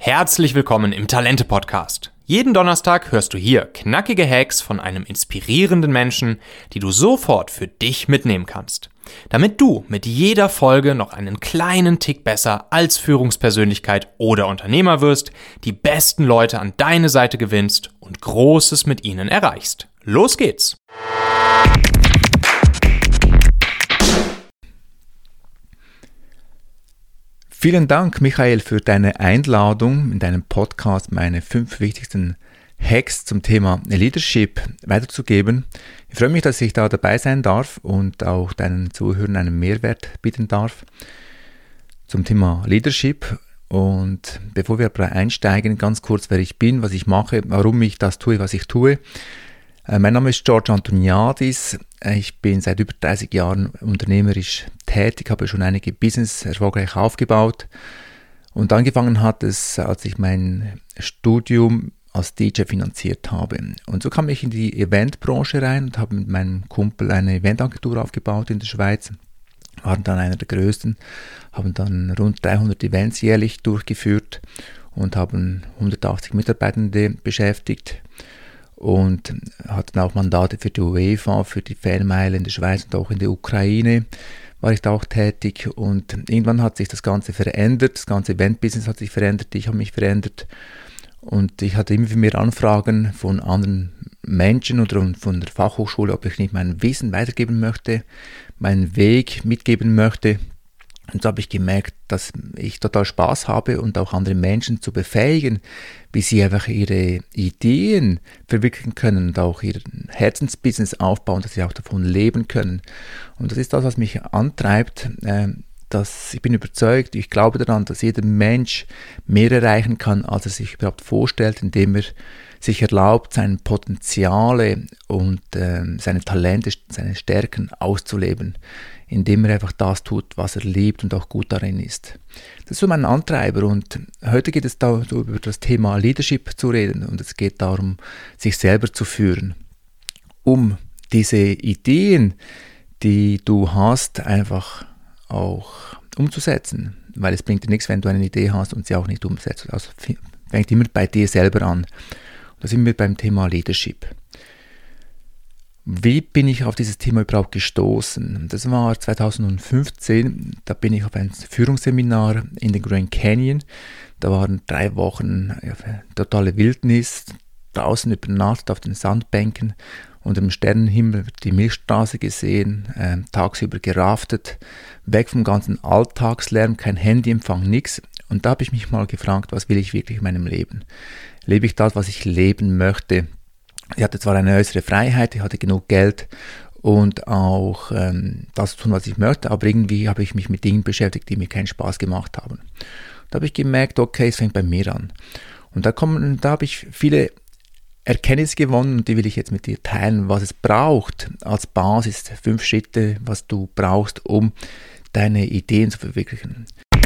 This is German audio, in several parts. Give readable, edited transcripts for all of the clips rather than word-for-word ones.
Herzlich willkommen im Talente-Podcast. Jeden Donnerstag hörst du hier knackige Hacks von einem inspirierenden Menschen, die du sofort für dich mitnehmen kannst. Damit du mit jeder Folge noch einen kleinen Tick besser als Führungspersönlichkeit oder Unternehmer wirst, die besten Leute an deine Seite gewinnst und Großes mit ihnen erreichst. Los geht's! Vielen Dank, Michael, für deine Einladung in deinem Podcast, meine 5 wichtigsten Hacks zum Thema Leadership weiterzugeben. Ich freue mich, dass ich da dabei sein darf und auch deinen Zuhörern einen Mehrwert bieten darf zum Thema Leadership. Und bevor wir aber einsteigen, ganz kurz, wer ich bin, was ich mache, warum ich das tue, was ich tue. Mein Name ist George Antoniadis. Ich bin seit über 30 Jahren unternehmerisch tätig, habe schon einige Business erfolgreich aufgebaut. Und angefangen hat es, als ich mein Studium als DJ finanziert habe. Und so kam ich in die Eventbranche rein und habe mit meinem Kumpel eine Eventagentur aufgebaut in der Schweiz. Waren dann einer der größten, haben dann rund 300 Events jährlich durchgeführt und haben 180 Mitarbeitende beschäftigt. Und hatten auch Mandate für die UEFA, für die Fanmeile in der Schweiz und auch in der Ukraine war ich da auch tätig. Und irgendwann hat sich das Ganze verändert, das ganze Event-Business hat sich verändert, ich habe mich verändert. Und ich hatte immer mehr Anfragen von anderen Menschen oder von der Fachhochschule, ob ich nicht mein Wissen weitergeben möchte, meinen Weg mitgeben möchte. Und so habe ich gemerkt, dass ich total Spaß habe und auch andere Menschen zu befähigen, wie sie einfach ihre Ideen verwirklichen können und auch ihr Herzensbusiness aufbauen, dass sie auch davon leben können. Und das ist das, was mich antreibt. Ich bin überzeugt, ich glaube daran, dass jeder Mensch mehr erreichen kann, als er sich überhaupt vorstellt, indem er sich erlaubt, seine Potenziale und seine Talente, seine Stärken auszuleben, indem er einfach das tut, was er liebt und auch gut darin ist. Das ist so mein Antreiber und heute geht es da so über das Thema Leadership zu reden und es geht darum, sich selber zu führen, um diese Ideen, die du hast, einfach auch umzusetzen, weil es bringt dir nichts, wenn du eine Idee hast und sie auch nicht umsetzt. Also fängt immer bei dir selber an. Da sind wir beim Thema Leadership. Wie bin ich auf dieses Thema überhaupt gestoßen? Das war 2015, da bin ich auf ein Führungsseminar in den Grand Canyon. Da waren 3 Wochen totale Wildnis, draußen übernachtet auf den Sandbänken, unter dem Sternenhimmel die Milchstraße gesehen, tagsüber geraftet, weg vom ganzen Alltagslärm, kein Handyempfang, nichts. Und da habe ich mich mal gefragt, was will ich wirklich in meinem Leben? Lebe ich das, was ich leben möchte? Ich hatte zwar eine äußere Freiheit, ich hatte genug Geld und auch das zu tun, was ich möchte, aber irgendwie habe ich mich mit Dingen beschäftigt, die mir keinen Spaß gemacht haben. Da habe ich gemerkt, okay, es fängt bei mir an. Und da habe ich viele Erkenntnisse gewonnen und die will ich jetzt mit dir teilen, was es braucht als Basis, 5 Schritte, was du brauchst, um deine Ideen zu verwirklichen.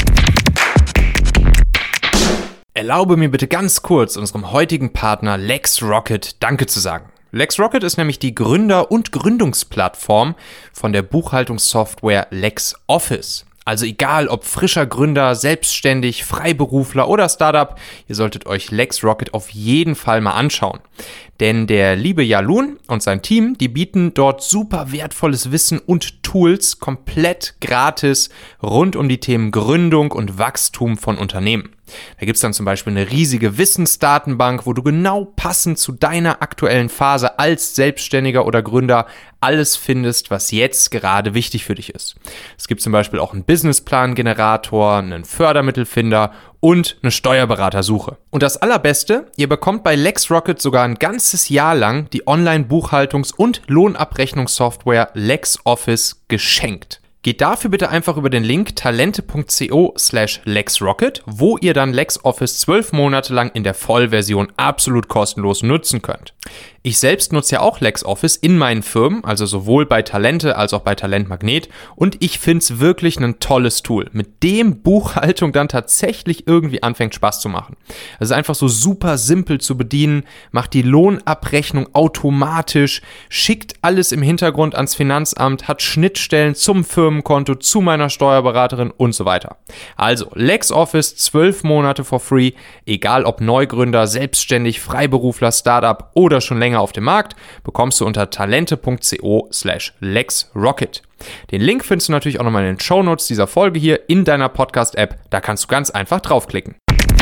Erlaube mir bitte ganz kurz unserem heutigen Partner LexRocket Danke zu sagen. LexRocket ist nämlich die Gründer- und Gründungsplattform von der Buchhaltungssoftware LexOffice. Also egal ob frischer Gründer, selbstständig, Freiberufler oder Startup, ihr solltet euch LexRocket auf jeden Fall mal anschauen. Denn der liebe Jalun und sein Team, die bieten dort super wertvolles Wissen und Tools komplett gratis rund um die Themen Gründung und Wachstum von Unternehmen. Da gibt's dann zum Beispiel eine riesige Wissensdatenbank, wo du genau passend zu deiner aktuellen Phase als Selbstständiger oder Gründer alles findest, was jetzt gerade wichtig für dich ist. Es gibt zum Beispiel auch einen Businessplan-Generator, einen Fördermittelfinder und eine Steuerberatersuche. Und das Allerbeste, ihr bekommt bei LexRocket sogar ein ganzes Jahr lang die Online-Buchhaltungs- und Lohnabrechnungssoftware LexOffice geschenkt. Geht dafür bitte einfach über den Link talente.co/LexRocket, wo ihr dann LexOffice 12 Monate lang in der Vollversion absolut kostenlos nutzen könnt. Ich selbst nutze ja auch LexOffice in meinen Firmen, also sowohl bei Talente als auch bei Talent Magnet, und ich finde es wirklich ein tolles Tool, mit dem Buchhaltung dann tatsächlich irgendwie anfängt Spaß zu machen. Es ist einfach so super simpel zu bedienen, macht die Lohnabrechnung automatisch, schickt alles im Hintergrund ans Finanzamt, hat Schnittstellen zum Firmen Firmenkonto zu meiner Steuerberaterin und so weiter. Also LexOffice 12 Monate for free, egal ob Neugründer, selbstständig, Freiberufler, Startup oder schon länger auf dem Markt, bekommst du unter talente.co/LexRocket. Den Link findest du natürlich auch nochmal in den Shownotes dieser Folge hier in deiner Podcast-App. Da kannst du ganz einfach draufklicken.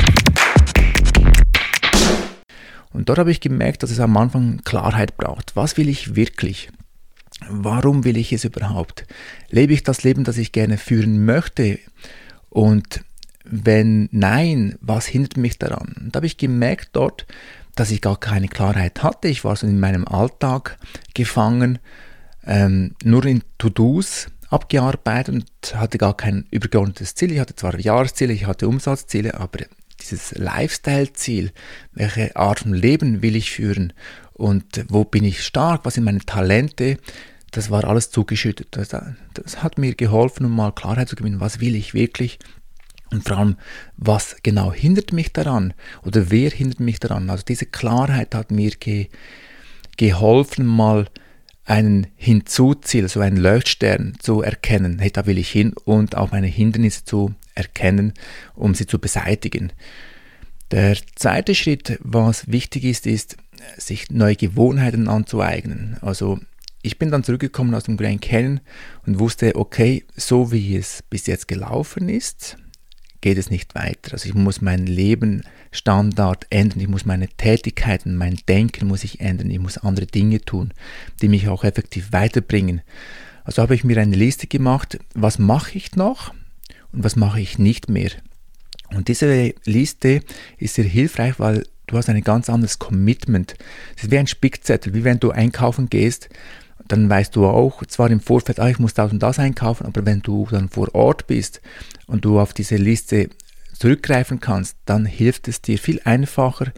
Und dort habe ich gemerkt, dass es am Anfang Klarheit braucht. Was will ich wirklich? Warum will ich es überhaupt? Lebe ich das Leben, das ich gerne führen möchte? Und wenn nein, was hindert mich daran? Und da habe ich gemerkt dort, dass ich gar keine Klarheit hatte. Ich war so in meinem Alltag gefangen, nur in To-Dos abgearbeitet und hatte gar kein übergeordnetes Ziel. Ich hatte zwar Jahresziele, ich hatte Umsatzziele, aber dieses Lifestyle-Ziel, welche Art von Leben will ich führen und wo bin ich stark, was sind meine Talente, das war alles zugeschüttet. Das hat mir geholfen, um mal Klarheit zu gewinnen, was will ich wirklich und vor allem, was genau hindert mich daran oder wer hindert mich daran. Also diese Klarheit hat mir geholfen, mal einen Hinzuziel, so einen Leuchtstern zu erkennen, hey, da will ich hin und auch meine Hindernisse zu erkennen, um sie zu beseitigen. Der zweite Schritt, was wichtig ist, sich neue Gewohnheiten anzueignen. Also ich bin dann zurückgekommen aus dem Grand Canyon und wusste, okay, so wie es bis jetzt gelaufen ist, geht es nicht weiter. Also ich muss meinen Lebensstandard ändern, ich muss meine Tätigkeiten, mein Denken muss ich ändern, ich muss andere Dinge tun, die mich auch effektiv weiterbringen. Also habe ich mir eine Liste gemacht, was mache ich noch und was mache ich nicht mehr. Und diese Liste ist sehr hilfreich, weil du hast ein ganz anderes Commitment. Es ist wie ein Spickzettel, wie wenn du einkaufen gehst, dann weißt du auch, zwar im Vorfeld, ich muss das und das einkaufen, aber wenn du dann vor Ort bist und du auf diese Liste zurückgreifen kannst, dann hilft es dir viel einfacher,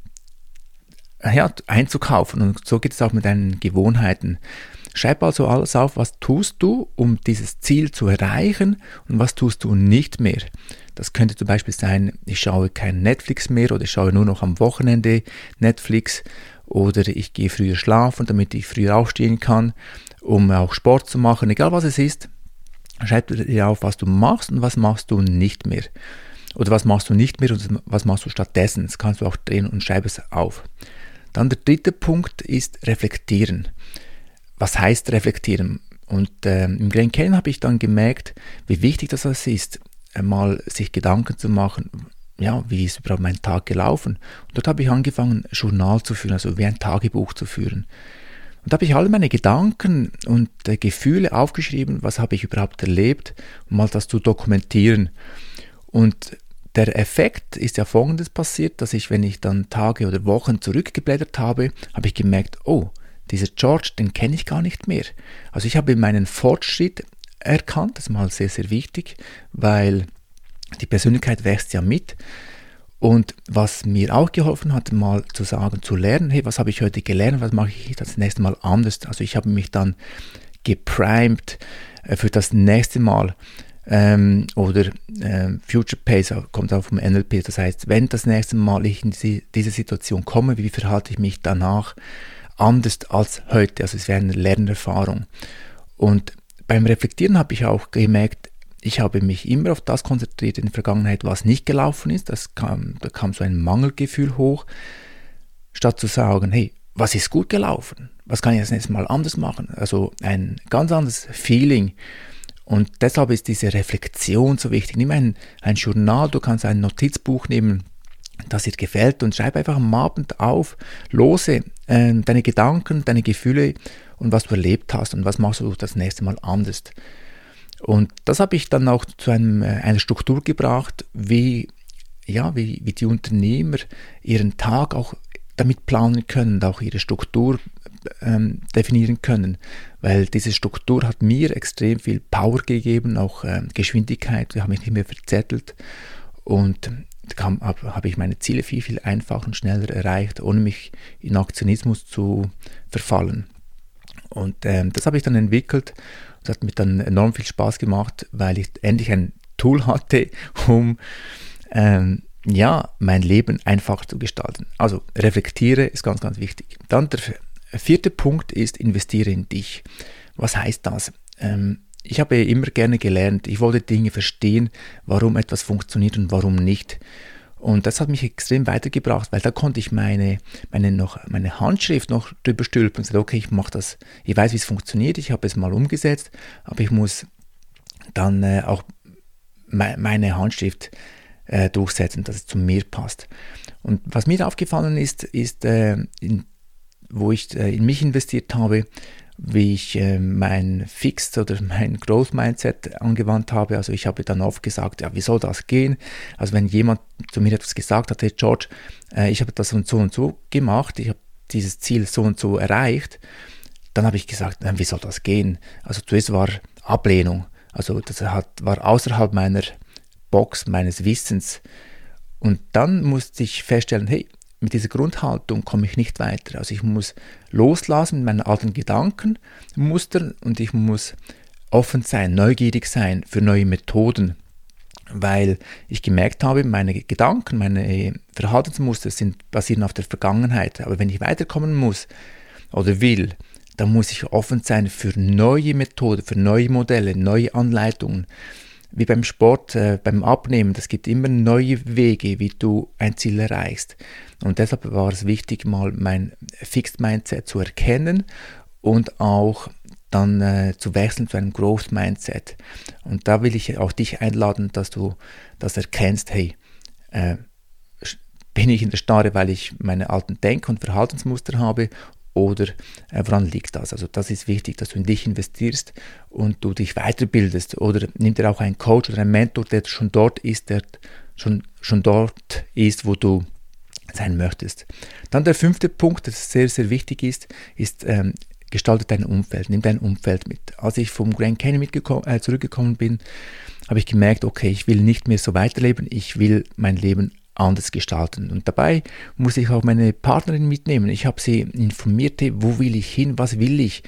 einzukaufen. Und so geht es auch mit deinen Gewohnheiten. Schreib also alles auf, was tust du, um dieses Ziel zu erreichen und was tust du nicht mehr. Das könnte zum Beispiel sein, ich schaue kein Netflix mehr oder ich schaue nur noch am Wochenende Netflix oder ich gehe früher schlafen, damit ich früher aufstehen kann, um auch Sport zu machen. Egal was es ist, schreib dir auf, was du machst und was machst du nicht mehr. Oder was machst du nicht mehr und was machst du stattdessen. Das kannst du auch drehen und schreib es auf. Dann der dritte Punkt ist reflektieren. Was heißt reflektieren? Und im Grand Canyon habe ich dann gemerkt, wie wichtig das ist, mal sich Gedanken zu machen, ja, wie ist überhaupt mein Tag gelaufen? Und dort habe ich angefangen, Journal zu führen, also wie ein Tagebuch zu führen. Und da habe ich alle meine Gedanken und Gefühle aufgeschrieben, was habe ich überhaupt erlebt, um mal das zu dokumentieren. Und der Effekt ist ja folgendes passiert, dass ich, wenn ich dann Tage oder Wochen zurückgeblättert habe, habe ich gemerkt, oh, dieser George, den kenne ich gar nicht mehr. Also ich habe meinen Fortschritt erkannt, das ist mal sehr, sehr wichtig, weil die Persönlichkeit wächst ja mit. Und was mir auch geholfen hat, mal zu sagen, zu lernen, hey, was habe ich heute gelernt, was mache ich das nächste Mal anders? Also ich habe mich dann geprimed für das nächste Mal. Future Pace kommt auch vom NLP, das heißt, wenn das nächste Mal ich in diese Situation komme, wie verhalte ich mich danach anders als heute? Also es wäre eine Lernerfahrung. Und beim Reflektieren habe ich auch gemerkt, ich habe mich immer auf das konzentriert in der Vergangenheit, was nicht gelaufen ist. Da kam so ein Mangelgefühl hoch, statt zu sagen, hey, was ist gut gelaufen? Was kann ich das nächste Mal anders machen? Also ein ganz anderes Feeling. Und deshalb ist diese Reflexion so wichtig. Nimm ein Journal, du kannst ein Notizbuch nehmen, das dir gefällt und schreib einfach am Abend auf, lose deine Gedanken, deine Gefühle und was du erlebt hast und was machst du das nächste Mal anders. Und das habe ich dann auch zu einer Struktur gebracht, wie die Unternehmer ihren Tag auch damit planen können und auch ihre Struktur definieren können, weil diese Struktur hat mir extrem viel Power gegeben, auch Geschwindigkeit, ich habe mich nicht mehr verzettelt und habe ich meine Ziele viel, viel einfacher und schneller erreicht, ohne mich in Aktionismus zu verfallen. Und das habe ich dann entwickelt. Das hat mir dann enorm viel Spaß gemacht, weil ich endlich ein Tool hatte, um mein Leben einfacher zu gestalten. Also reflektiere ist ganz, ganz wichtig. Dann der vierte Punkt ist, investiere in dich. Was heißt das? ich habe immer gerne gelernt. Ich wollte Dinge verstehen, warum etwas funktioniert und warum nicht. Und das hat mich extrem weitergebracht, weil da konnte ich meine Handschrift noch drüber stülpen und gesagt, okay, ich mache das, ich weiß, wie es funktioniert, ich habe es mal umgesetzt, aber ich muss dann auch meine Handschrift durchsetzen, dass es zu mir passt. Und was mir aufgefallen ist, wo ich in mich investiert habe, wie ich mein Fixed oder mein Growth Mindset angewandt habe. Also ich habe dann oft gesagt, ja, wie soll das gehen? Also wenn jemand zu mir etwas gesagt hat, hey George, ich habe das und so gemacht, ich habe dieses Ziel so und so erreicht, dann habe ich gesagt, wie soll das gehen? Also zuerst war Ablehnung, also das war außerhalb meiner Box, meines Wissens. Und dann musste ich feststellen, hey, mit dieser Grundhaltung komme ich nicht weiter. Also ich muss loslassen mit meinen alten Gedankenmustern und ich muss offen sein, neugierig sein für neue Methoden, weil ich gemerkt habe, meine Gedanken, meine Verhaltensmuster basieren auf der Vergangenheit. Aber wenn ich weiterkommen muss oder will, dann muss ich offen sein für neue Methoden, für neue Modelle, neue Anleitungen. Wie beim Sport, beim Abnehmen, es gibt immer neue Wege, wie du ein Ziel erreichst. Und deshalb war es wichtig, mal mein Fixed Mindset zu erkennen und auch dann zu wechseln zu einem Growth Mindset. Und da will ich auch dich einladen, dass du das erkennst, hey, bin ich in der Starre, weil ich meine alten Denk- und Verhaltensmuster habe, oder woran liegt das? Also das ist wichtig, dass du in dich investierst und du dich weiterbildest. Oder nimm dir auch einen Coach oder einen Mentor, der schon dort ist, wo du sein möchtest. Dann der 5. Punkt, der sehr, sehr wichtig ist gestalte dein Umfeld. Nimm dein Umfeld mit. Als ich vom Grand Canyon zurückgekommen bin, habe ich gemerkt, okay, ich will nicht mehr so weiterleben, ich will mein Leben anders gestalten. Und dabei muss ich auch meine Partnerin mitnehmen. Ich habe sie informiert, wo will ich hin, was will ich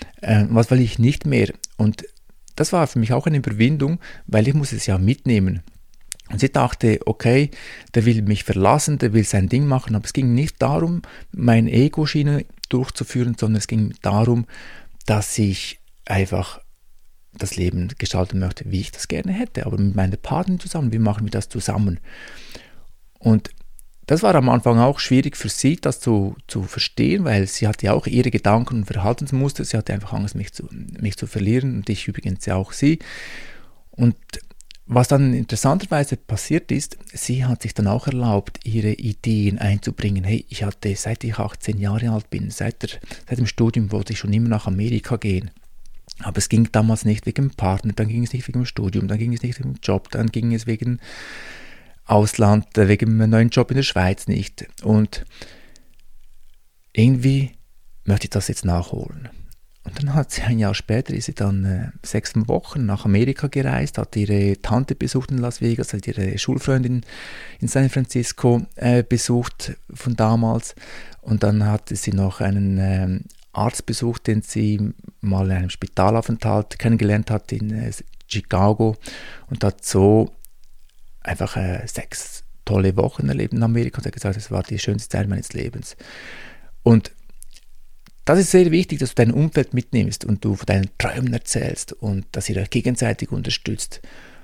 nicht mehr. Und das war für mich auch eine Überwindung, weil ich muss es ja mitnehmen. Und sie dachte, okay, der will mich verlassen, der will sein Ding machen, aber es ging nicht darum, meine Ego-Schiene durchzuführen, sondern es ging darum, dass ich einfach das Leben gestalten möchte, wie ich das gerne hätte, aber mit meiner Partnerin zusammen, wie machen wir das zusammen? Und das war am Anfang auch schwierig für sie, das zu verstehen, weil sie hatte ja auch ihre Gedanken und Verhaltensmuster, sie hatte einfach Angst, mich zu verlieren und ich übrigens ja auch sie. Und was dann interessanterweise passiert ist, sie hat sich dann auch erlaubt, ihre Ideen einzubringen. Hey, seit ich 18 Jahre alt bin, seit dem Studium wollte ich schon immer nach Amerika gehen. Aber es ging damals nicht wegen dem Partner, dann ging es nicht wegen dem Studium, dann ging es nicht wegen dem Job, dann ging es wegen Ausland, wegen einem neuen Job in der Schweiz nicht. Und irgendwie möchte ich das jetzt nachholen. Und dann hat sie ein Jahr später, ist sie dann 6 Wochen nach Amerika gereist, hat ihre Tante besucht in Las Vegas, hat ihre Schulfreundin in San Francisco besucht von damals. Und dann hatte sie noch einen Arzt besucht, den sie mal in einem Spitalaufenthalt kennengelernt hat in Chicago und hat so einfach 6 tolle Wochen erlebt in Amerika und hat gesagt, das war die schönste Zeit meines Lebens. Und das ist sehr wichtig, dass du dein Umfeld mitnimmst und du von deinen Träumen erzählst und dass ihr euch gegenseitig unterstützt,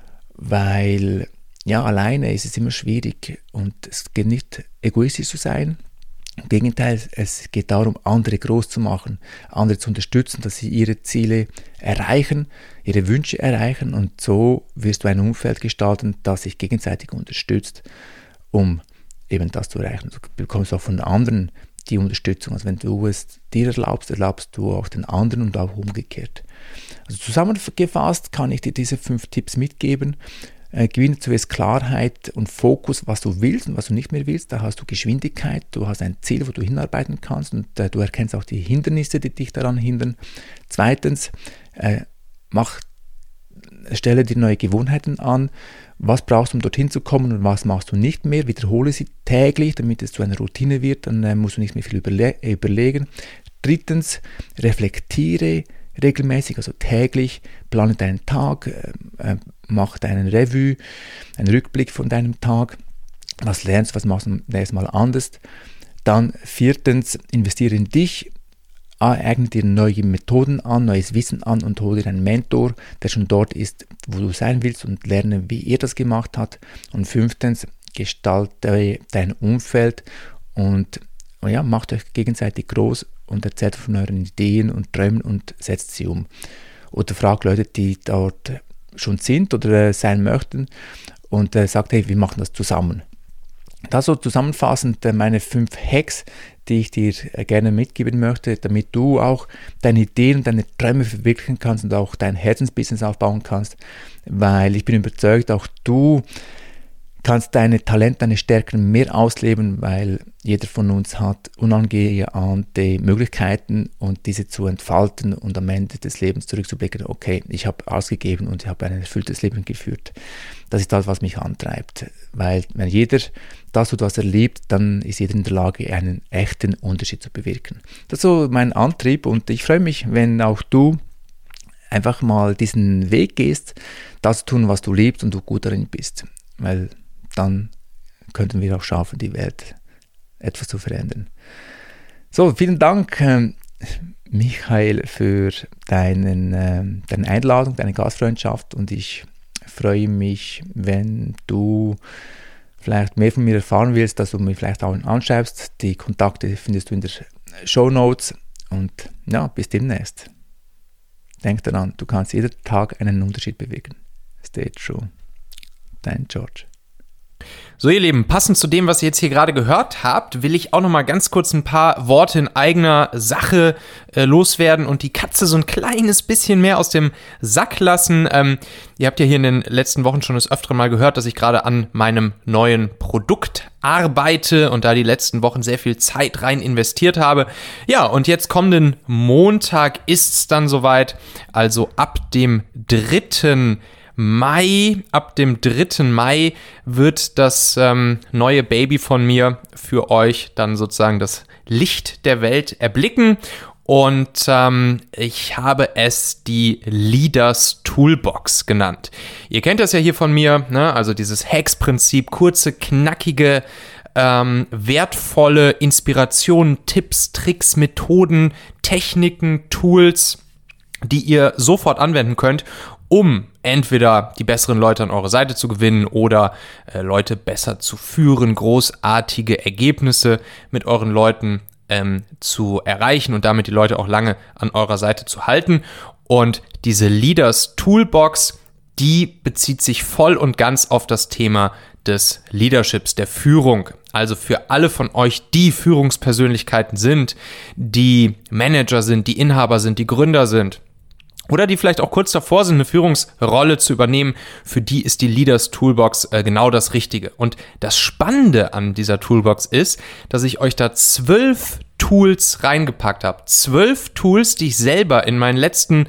weil ja, alleine ist es immer schwierig und es geht nicht egoistisch zu sein. Im Gegenteil, es geht darum, andere groß zu machen, andere zu unterstützen, dass sie ihre Ziele erreichen, ihre Wünsche erreichen und so wirst du ein Umfeld gestalten, das sich gegenseitig unterstützt, um eben das zu erreichen. Du bekommst auch von anderen die Unterstützung. Also wenn du es dir erlaubst, erlaubst du auch den anderen und auch umgekehrt. Also zusammengefasst kann ich dir diese 5 Tipps mitgeben. Gewinne zuerst Klarheit und Fokus, was du willst und was du nicht mehr willst. Da hast du Geschwindigkeit, du hast ein Ziel, wo du hinarbeiten kannst und du erkennst auch die Hindernisse, die dich daran hindern. Zweitens, stelle dir neue Gewohnheiten an. Was brauchst du, um dorthin zu kommen und was machst du nicht mehr? Wiederhole sie täglich, damit es zu einer Routine wird. Dann musst du nicht mehr viel überlegen. Drittens, reflektiere regelmäßig, also täglich, plane deinen Tag, mach deinen Revue, einen Rückblick von deinem Tag. Was lernst du, was machst du nächstes Mal anders? Dann 4. investiere in dich. eigne dir neue Methoden an, neues Wissen an und hole dir einen Mentor, der schon dort ist, wo du sein willst und lerne, wie er das gemacht hat. Und 5. Gestalte dein Umfeld und macht euch gegenseitig groß und erzählt von euren Ideen und Träumen und setzt sie um. Oder fragt Leute, die dort schon sind oder sein möchten und sagt, hey, wir machen das zusammen. Das so zusammenfassend meine 5 Hacks, die ich dir gerne mitgeben möchte, damit du auch deine Ideen und deine Träume verwirklichen kannst und auch dein Herzensbusiness aufbauen kannst, weil ich bin überzeugt, auch du kannst deine Talente, deine Stärken mehr ausleben, weil jeder von uns hat unangeahnte Möglichkeiten und diese zu entfalten und am Ende des Lebens zurückzublicken, okay, ich habe ausgegeben und ich habe ein erfülltes Leben geführt. Das ist das, was mich antreibt, weil wenn jeder das tut, was er liebt, dann ist jeder in der Lage, einen echten Unterschied zu bewirken. Das ist so mein Antrieb und ich freue mich, wenn auch du einfach mal diesen Weg gehst, das zu tun, was du liebst und du gut darin bist, weil dann könnten wir auch schaffen, die Welt etwas zu verändern. So, vielen Dank, Michael, für deine Einladung, deine Gastfreundschaft und ich freue mich, wenn du vielleicht mehr von mir erfahren willst, dass du mich vielleicht auch anschreibst. Die Kontakte findest du in den Shownotes und bis demnächst. Denk daran, du kannst jeden Tag einen Unterschied bewirken. Stay true. Dein George. So, ihr Lieben, passend zu dem, was ihr jetzt hier gerade gehört habt, will ich auch noch mal ganz kurz ein paar Worte in eigener Sache loswerden und die Katze so ein kleines bisschen mehr aus dem Sack lassen. Ihr habt ja hier in den letzten Wochen schon des Öfteren mal gehört, dass ich gerade an meinem neuen Produkt arbeite und da die letzten Wochen sehr viel Zeit rein investiert habe. Ja, und jetzt kommenden Montag ist es dann soweit, also ab dem 3. Mai wird das neue Baby von mir für euch dann sozusagen das Licht der Welt erblicken und ich habe es die Leaders Toolbox genannt. Ihr kennt das ja hier von mir, ne? Also dieses Hacks-Prinzip, kurze, knackige, wertvolle Inspirationen, Tipps, Tricks, Methoden, Techniken, Tools, die ihr sofort anwenden könnt, um entweder die besseren Leute an eure Seite zu gewinnen oder Leute besser zu führen, großartige Ergebnisse mit euren Leuten zu erreichen und damit die Leute auch lange an eurer Seite zu halten. Und diese Leaders Toolbox, die bezieht sich voll und ganz auf das Thema des Leaderships, der Führung. Also für alle von euch, die Führungspersönlichkeiten sind, die Manager sind, die Inhaber sind, die Gründer sind, oder die vielleicht auch kurz davor sind, eine Führungsrolle zu übernehmen, für die ist die Leaders Toolbox genau das Richtige. Und das Spannende an dieser Toolbox ist, dass ich euch da 12 Tools reingepackt habe. 12 Tools, die ich selber in meinen letzten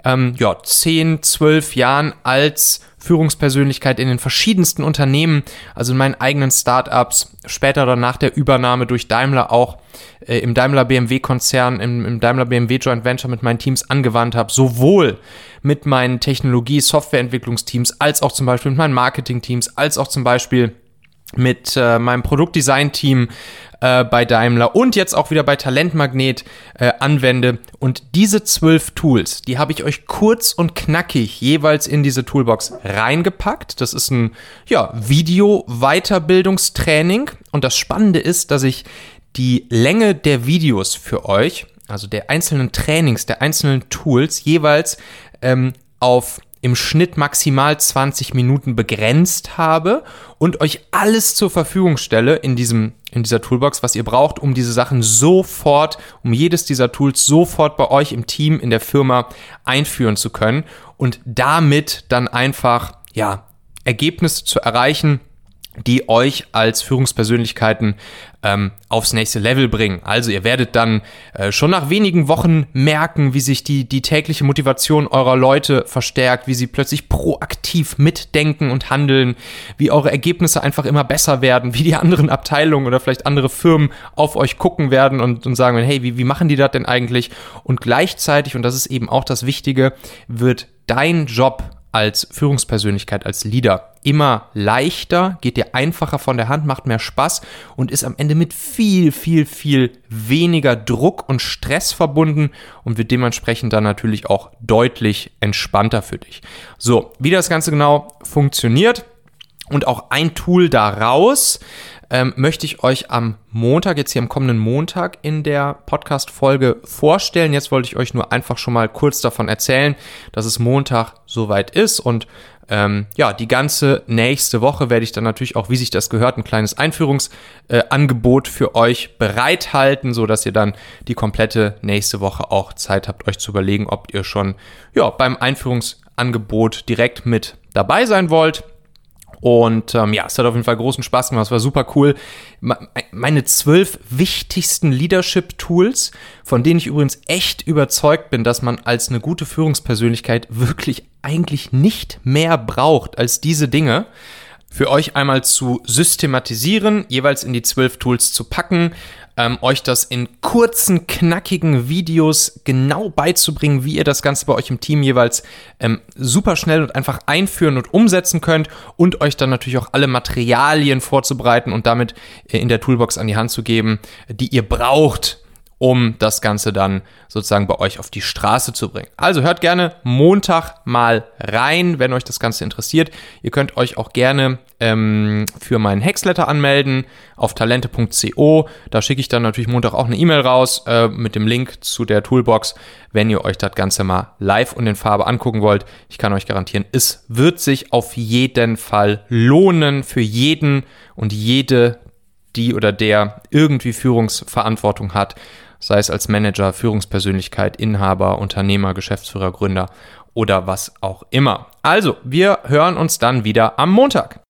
10, 12 Jahren als Führungspersönlichkeit in den verschiedensten Unternehmen, also in meinen eigenen Startups, später oder nach der Übernahme durch Daimler auch im Daimler-BMW-Konzern, im Daimler-BMW Joint Venture mit meinen Teams angewandt habe, sowohl mit meinen Technologie-Softwareentwicklungsteams, als auch zum Beispiel mit meinen Marketing-Teams, als auch zum Beispiel mit meinem Produktdesign-Team bei Daimler und jetzt auch wieder bei Talentmagnet anwende. Und diese 12 Tools, die habe ich euch kurz und knackig jeweils in diese Toolbox reingepackt. Das ist ein Video-Weiterbildungstraining. Und das Spannende ist, dass ich die Länge der Videos für euch, also der einzelnen Trainings, der einzelnen Tools, jeweils auf im Schnitt maximal 20 Minuten begrenzt habe und euch alles zur Verfügung stelle in dieser Toolbox, was ihr braucht, um diese Sachen sofort, um jedes dieser Tools sofort bei euch im Team, in der Firma einführen zu können und damit dann einfach, Ergebnisse zu erreichen, die euch als Führungspersönlichkeiten aufs nächste Level bringen. Also ihr werdet dann schon nach wenigen Wochen merken, wie sich die tägliche Motivation eurer Leute verstärkt, wie sie plötzlich proaktiv mitdenken und handeln, wie eure Ergebnisse einfach immer besser werden, wie die anderen Abteilungen oder vielleicht andere Firmen auf euch gucken werden und sagen, hey, wie machen die das denn eigentlich? Und gleichzeitig, und das ist eben auch das Wichtige, wird dein Job als Führungspersönlichkeit, als Leader immer leichter, geht dir einfacher von der Hand, macht mehr Spaß und ist am Ende mit viel, viel, viel weniger Druck und Stress verbunden und wird dementsprechend dann natürlich auch deutlich entspannter für dich. So, wie das Ganze genau funktioniert und auch ein Tool daraus möchte ich euch am Montag, jetzt hier am kommenden Montag in der Podcast-Folge vorstellen. Jetzt wollte ich euch nur einfach schon mal kurz davon erzählen, dass es Montag soweit ist und die ganze nächste Woche werde ich dann natürlich auch, wie sich das gehört, ein kleines Einführungsangebot für euch bereithalten, sodass ihr dann die komplette nächste Woche auch Zeit habt, euch zu überlegen, ob ihr schon beim Einführungsangebot direkt mit dabei sein wollt. Und es hat auf jeden Fall großen Spaß gemacht, es war super cool. Meine 12 wichtigsten Leadership-Tools, von denen ich übrigens echt überzeugt bin, dass man als eine gute Führungspersönlichkeit wirklich eigentlich nicht mehr braucht als diese Dinge, für euch einmal zu systematisieren, jeweils in die 12 Tools zu packen, euch das in kurzen, knackigen Videos genau beizubringen, wie ihr das Ganze bei euch im Team jeweils super schnell und einfach einführen und umsetzen könnt und euch dann natürlich auch alle Materialien vorzubereiten und damit in der Toolbox an die Hand zu geben, die ihr braucht, um das Ganze dann sozusagen bei euch auf die Straße zu bringen. Also hört gerne Montag mal rein, wenn euch das Ganze interessiert. Ihr könnt euch auch gerne für meinen Hexletter anmelden auf talente.co. Da schicke ich dann natürlich Montag auch eine E-Mail raus mit dem Link zu der Toolbox, wenn ihr euch das Ganze mal live und in Farbe angucken wollt. Ich kann euch garantieren, es wird sich auf jeden Fall lohnen für jeden und jede, die oder der irgendwie Führungsverantwortung hat, sei es als Manager, Führungspersönlichkeit, Inhaber, Unternehmer, Geschäftsführer, Gründer oder was auch immer. Also, wir hören uns dann wieder am Montag.